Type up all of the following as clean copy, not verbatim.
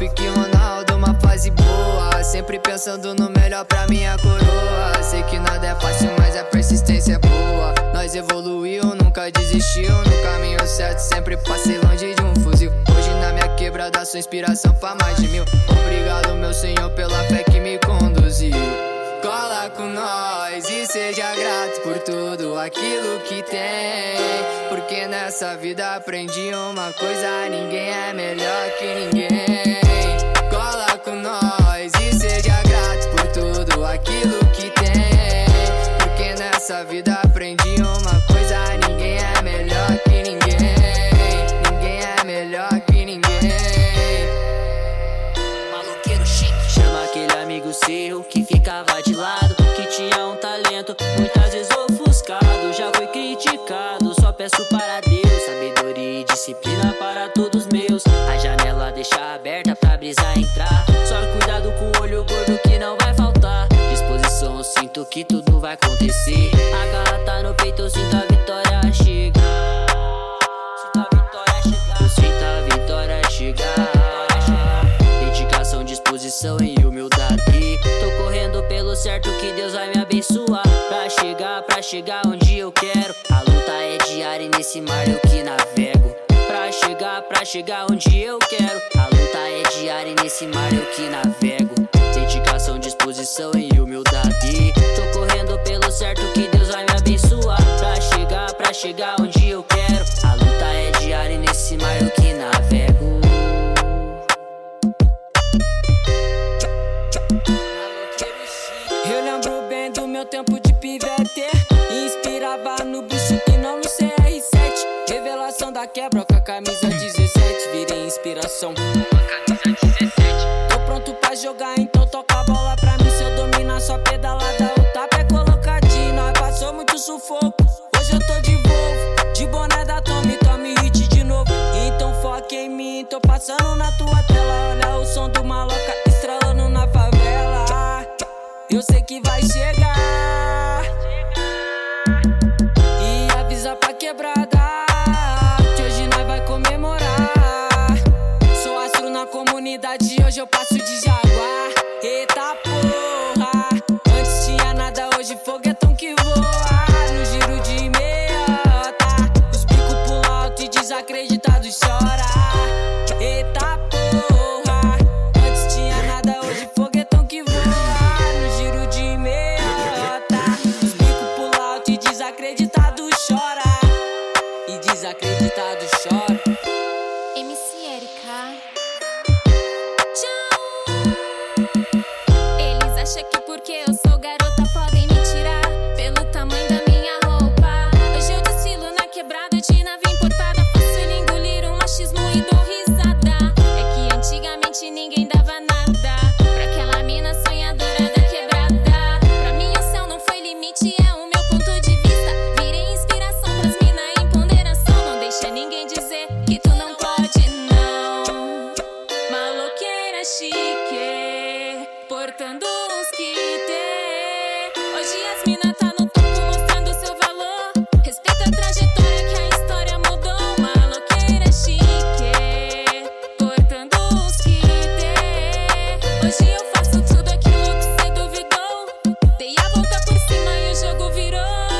pique Ronaldo, uma fase boa. Sempre pensando no melhor pra minha coroa. Sei que nada é fácil, mas a persistência é boa. Nós evoluiu, nunca desistiu. No caminho certo, sempre passei longe de um fuzil. Hoje na minha quebrada sou inspiração pra mais de 1000. Obrigado, meu Senhor, pela fé que me conduziu. Cola com nós e seja grato por tudo aquilo que tem. Porque nessa vida aprendi uma coisa: ninguém é melhor que ninguém. Cola com nós e seja grato por tudo aquilo que tem. Porque nessa vida aprendi uma coisa: ninguém é melhor que ninguém. Ninguém é melhor que ninguém. Maloqueiro chique. Chama aquele amigo seu que ficava de lado, que tinha um talento muitas vezes ofuscado. Já foi criticado, só peço para Deus sabedoria e disciplina para todos meus. A janela deixa aberta pra brisa entrar. Só cuidado com o olho gordo que não vai faltar. Disposição, eu sinto que tudo vai acontecer. A garra tá no peito, eu sinto a vitória chegar. Sinto a vitória chegar. Eu sinto a vitória chegar. Dedicação, disposição e humildade. Tô correndo pelo certo que Deus vai me abençoar. Pra chegar onde eu quero. A luta é diária e nesse mar eu que navego. Pra chegar onde eu quero. A luta é diária e nesse mar eu que navego. Dedicação, disposição e humildade. Tô correndo pelo certo que Deus vai me abençoar. Pra chegar onde eu quero. A luta é diária e nesse mar eu que navego. Eu lembro bem do meu tempo de pivete. Inspirava no bucho e não no CR7. Revelação da quebra com a camisa 17. Virei inspiração com a camisa 17. Tô pronto pra jogar, então toca a bola pra mim. Se eu dominar sua pedalada, o tapa é colocadinho. Nós passou muito sufoco, hoje eu tô de Volvo. De boné da Tommy hit de novo. Então foca em mim, tô passando na tua tela. Olha o som do Maloca estralando na favela. Eu sei que vai chegar. E avisa pra quebrada que hoje nós vai comemorar. Sou astro na comunidade, hoje eu passo de Jaguar. Eita porra, antes tinha nada, hoje foguetão que voa. No giro de meiota, os bicos pulam alto e desacreditados chora. Eita porra, antes tinha nada, hoje foguetão que voa. No giro de meiota, os bicos pulam alto e desacreditado chora. E desacreditado chora. MC Erika. Eles acham que porque eu sou garota podem me tirar pelo tamanho da minha roupa. Hoje eu desfilo na quebrada de nave importada. Fácil engolir o machismo e dou risada. É que antigamente ninguém dava nada pra aquela mina sonhadora da quebrada. Pra mim o céu não foi limite, é o meu ponto de vista. Virei inspiração pras mina em ponderação. Não deixa ninguém dizer que tu não pode não. Maloqueira chique, portando uns kits. Hoje as mina tá no topo mostrando seu valor. Respeita a trajetória que a história mudou. Maloqueira chique, portando uns kits. Hoje eu faço tudo aquilo que cê duvidou. Dei a volta por cima e o jogo virou.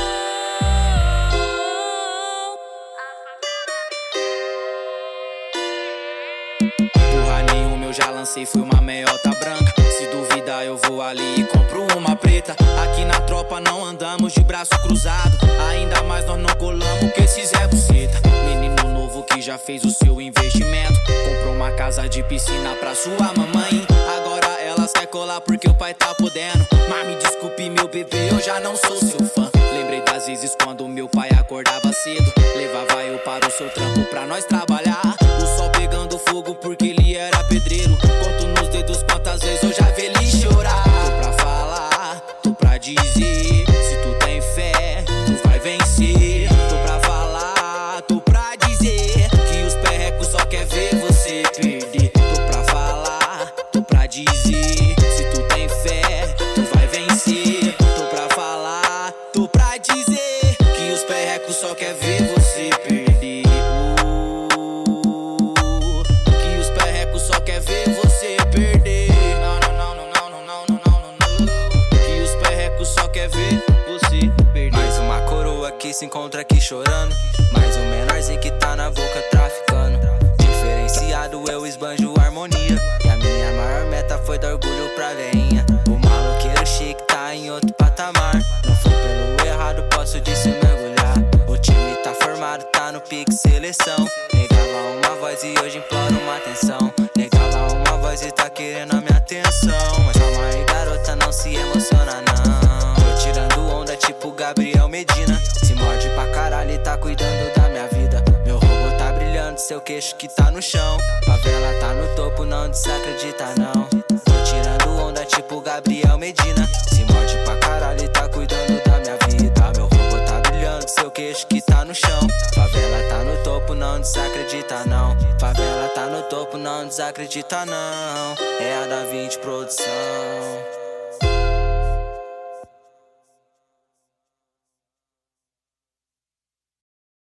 Porra nenhuma, eu já lancei, foi uma meiota branca. Se duvidar eu vou ali e compro uma preta. Aqui na tropa não andamos de braço cruzado. Ainda mais nós não colamos que esses é buceta. Menino novo que já fez o seu investimento. Comprou uma casa de piscina pra sua mamãe. Agora elas quer colar porque o pai tá podendo. Mas me desculpe meu bebê, eu já não sou seu fã. Lembrei das vezes quando meu pai acordava cedo. Levava eu para o seu trampo pra nós trabalhar. O sol pegando fogo porque ele era pedreiro. Conto nos dedos quantas vezes eu já vi ele chorar. Tô pra falar, tô pra dizer. Se tu tem fé, tu vai vencer. Tô pra falar, tô pra dizer. Que os perrecos só quer ver você perder. Tô pra falar, tô pra dizer. Se tu tem fé, tu vai vencer. Tô pra falar, tô pra dizer. Que os perrecos só quer ver você perder. Que os perrecos só quer ver se encontra aqui chorando. Mais um menorzinho que tá na boca traficando. Diferenciado, eu esbanjo harmonia. E a minha maior meta foi dar orgulho pra veinha. O maloqueiro chique tá em outro patamar. Não fui pelo errado, posso disso mergulhar. O time tá formado, tá no pique seleção. Negava uma voz e hoje imploro uma atenção. Negava uma voz e tá querendo a minha atenção. Mas calma aí, garota, não se emociona não. Tô tirando onda tipo Gabriel Medina. Se morde pra caralho e tá cuidando da minha vida. Meu robô tá brilhando, seu queixo que tá no chão. Favela tá no topo, não desacredita não. Tô tirando onda tipo Gabriel Medina. Se morde pra caralho e tá cuidando da minha vida. Meu robô tá brilhando, seu queixo que tá no chão. Favela tá no topo, não desacredita não. Favela tá no topo, não desacredita não. É a Da 20 Produção.